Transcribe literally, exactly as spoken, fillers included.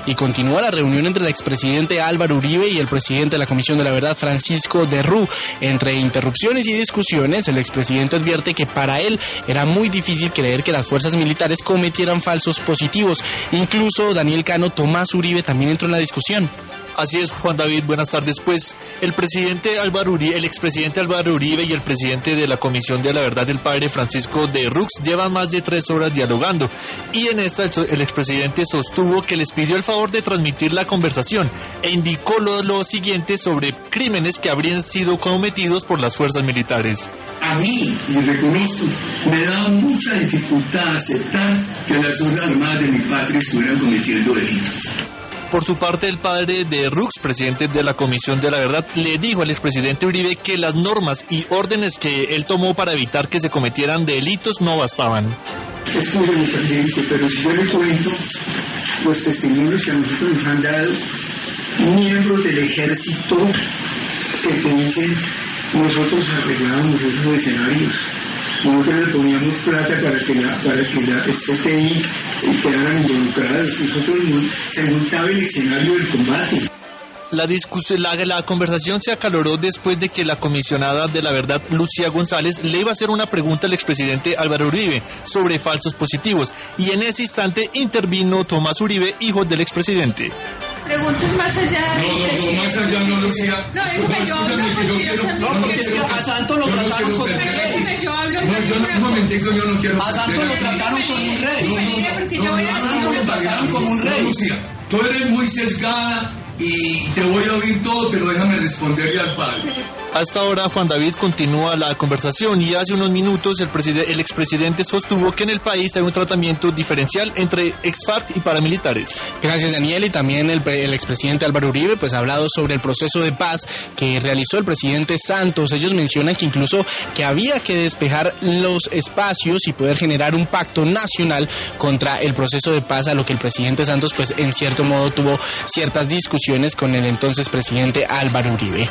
y continúa la reunión entre el expresidente Álvaro Uribe y el presidente de la Comisión de la Verdad, Francisco Derrú. Entre interrupciones y discusiones, el expresidente advierte que para él era muy difícil creer que las fuerzas militares cometieran falsos positivos. Incluso Daniel Cano, Tomás Uribe también entró en la discusión. Así es, Juan David, buenas tardes. Pues el presidente Álvaro Uribe, el expresidente Álvaro Uribe y el presidente de la Comisión de la Verdad, el padre Francisco Derrú, llevan más de tres horas dialogando. Y en esta el expresidente sostuvo que les pidió el favor de transmitir la conversación e indicó lo, lo siguiente sobre crímenes que habrían sido cometidos por las fuerzas militares. A mí, y reconozco, me daba mucha dificultad aceptar que las Fuerzas Armadas de mi patria estuvieran cometiendo delitos. Por su parte, el padre de Rux, presidente de la Comisión de la Verdad, le dijo al expresidente Uribe que las normas y órdenes que él tomó para evitar que se cometieran delitos no bastaban. Escúcheme, presidente, pero si yo le cuento los testimonios que a nosotros nos han dado miembros del ejército que te dicen, nosotros arreglábamos esos escenarios. Nosotros le poníamos plata para que la, para que la C T I quedaran involucradas. Nosotros se montaba el escenario del combate. La, discusión, la, la conversación se acaloró después de que la comisionada de la Verdad, Lucía González, le iba a hacer una pregunta al expresidente Álvaro Uribe sobre falsos positivos. Y en ese instante intervino Tomás Uribe, hijo del expresidente. Preguntas más allá. No, no, no, más allá no, Lucía. No, déjeme yo hablo porque no, porque es que a Santos lo trataron con un rey. Déjeme yo hablo. No, yo no, un momentico, yo no quiero. A Santos lo trataron con un rey. No, no, no, a Santos lo trataron como un rey. Lucía, tú eres muy sesgada y te voy a oír todo, pero déjame responderle al padre. Hasta ahora, Juan David, continúa la conversación y hace unos minutos el, el expresidente sostuvo que en el país hay un tratamiento diferencial entre ex-FARC y paramilitares. Gracias, Daniel. Y también el, el expresidente Álvaro Uribe pues ha hablado sobre el proceso de paz que realizó el presidente Santos. Ellos mencionan que incluso que había que despejar los espacios y poder generar un pacto nacional contra el proceso de paz, a lo que el presidente Santos pues en cierto modo tuvo ciertas discusiones con el entonces presidente Álvaro Uribe.